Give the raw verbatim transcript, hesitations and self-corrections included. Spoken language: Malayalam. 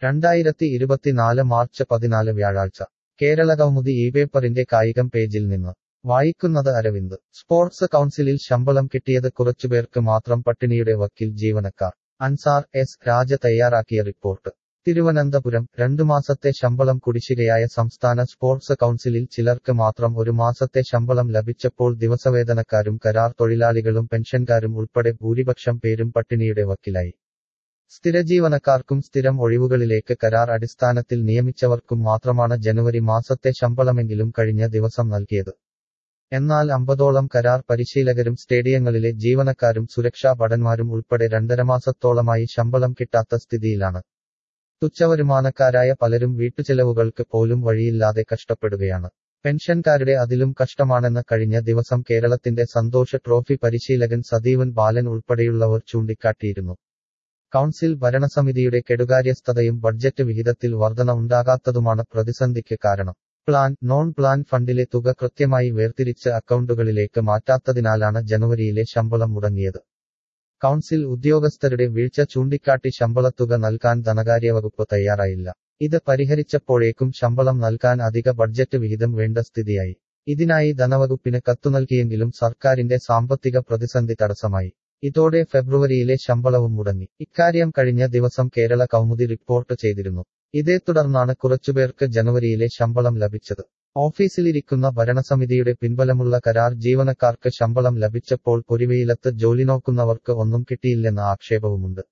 രണ്ടായിരത്തി ഇരുപത്തിനാല് മാർച്ച് പതിനാല് വ്യാഴാഴ്ച കേരളകൗമുദി ഈ പേപ്പറിന്റെ കായികം പേജിൽ നിന്ന് വായിക്കുന്നത് അരവിന്ദ്. സ്പോർട്സ് കൗൺസിലിൽ ശമ്പളം കിട്ടിയത് കുറച്ചുപേർക്ക് മാത്രം പട്ടിണിയുടെ വക്കിൽ ജീവനക്കാർ. അൻസാർ എസ് രാജ തയ്യാറാക്കിയ റിപ്പോർട്ട്. തിരുവനന്തപുരം. രണ്ടു മാസത്തെ ശമ്പളം കുടിശ്ശികയായ സംസ്ഥാന സ്പോർട്സ് കൗൺസിലിൽ ചിലർക്ക് മാത്രം ഒരു മാസത്തെ ശമ്പളം ലഭിച്ചപ്പോൾ ദിവസവേതനക്കാരും കരാർ തൊഴിലാളികളും പെൻഷൻകാരും ഉൾപ്പെടെ ഭൂരിപക്ഷം പേരും പട്ടിണിയുടെ വക്കിലായി. സ്ഥിരജീവനക്കാർക്കും സ്ഥിരം ഒഴിവുകളിലേക്ക് കരാർ അടിസ്ഥാനത്തിൽ നിയമിച്ചവർക്കും മാത്രമാണ് ജനുവരി മാസത്തെ ശമ്പളമെങ്കിലും കഴിഞ്ഞ ദിവസം നൽകിയത്. എന്നാൽ അമ്പതോളം കരാർ പരിശീലകരും സ്റ്റേഡിയങ്ങളിലെ ജീവനക്കാരും സുരക്ഷാ ഭടന്മാരും ഉൾപ്പെടെ രണ്ടരമാസത്തോളമായി ശമ്പളം കിട്ടാത്ത സ്ഥിതിയിലാണ്. തുച്ഛവരുമാനക്കാരായ പലരും വീട്ടുചെലവുകൾക്ക് പോലും വഴിയില്ലാതെ കഷ്ടപ്പെടുകയാണ്. പെൻഷൻകാരുടെ അതിലും കഷ്ടമാണെന്ന് കഴിഞ്ഞ ദിവസം കേരളത്തിന്റെ സന്തോഷ ട്രോഫി പരിശീലകൻ സദീവൻ ബാലൻ ഉൾപ്പെടെയുള്ളവർ ചൂണ്ടിക്കാട്ടിയിരുന്നു. കൗൺസിൽ ഭരണസമിതിയുടെ കെടുകാര്യസ്ഥതയും ബഡ്ജറ്റ് വിഹിതത്തിൽ വർധന ഉണ്ടാകാത്തതുമാണ് പ്രതിസന്ധിക്ക് കാരണം. പ്ലാൻ, നോൺ പ്ലാൻ ഫണ്ടിലെ തുക കൃത്യമായി വേർതിരിച്ച് അക്കൗണ്ടുകളിലേക്ക് മാറ്റാത്തതിനാലാണ് ജനുവരിയിലെ ശമ്പളം മുടങ്ങിയത്. കൗൺസിൽ ഉദ്യോഗസ്ഥരുടെ വീഴ്ച ചൂണ്ടിക്കാട്ടി ശമ്പളത്തുക നൽകാൻ ധനകാര്യവകുപ്പ് തയ്യാറായില്ല. ഇത് പരിഹരിച്ചപ്പോഴേക്കും ശമ്പളം നൽകാൻ അധിക ബഡ്ജറ്റ് വിഹിതം വേണ്ട സ്ഥിതിയായി. ഇതിനായി ധനവകുപ്പിന് കത്തുനൽകിയെങ്കിലും സർക്കാരിന്റെ സാമ്പത്തിക പ്രതിസന്ധി തടസ്സമായി. ഇതോടെ ഫെബ്രുവരിയിലെ ശമ്പളവും മുടങ്ങി. ഇക്കാര്യം കഴിഞ്ഞ ദിവസം കേരള കൗമുദി റിപ്പോർട്ട് ചെയ്തിരുന്നു. ഇതേ തുടർന്നാണ് കുറച്ചുപേർക്ക് ജനുവരിയിലെ ശമ്പളം ലഭിച്ചത്. ഓഫീസിലിരിക്കുന്ന ഭരണസമിതിയുടെ പിൻബലമുള്ള കരാർ ജീവനക്കാർക്ക് ശമ്പളം ലഭിച്ചപ്പോൾ പൊരിവെയിലത്ത് ജോലി നോക്കുന്നവർക്ക് ഒന്നും കിട്ടിയില്ലെന്ന ആക്ഷേപവുമുണ്ട്.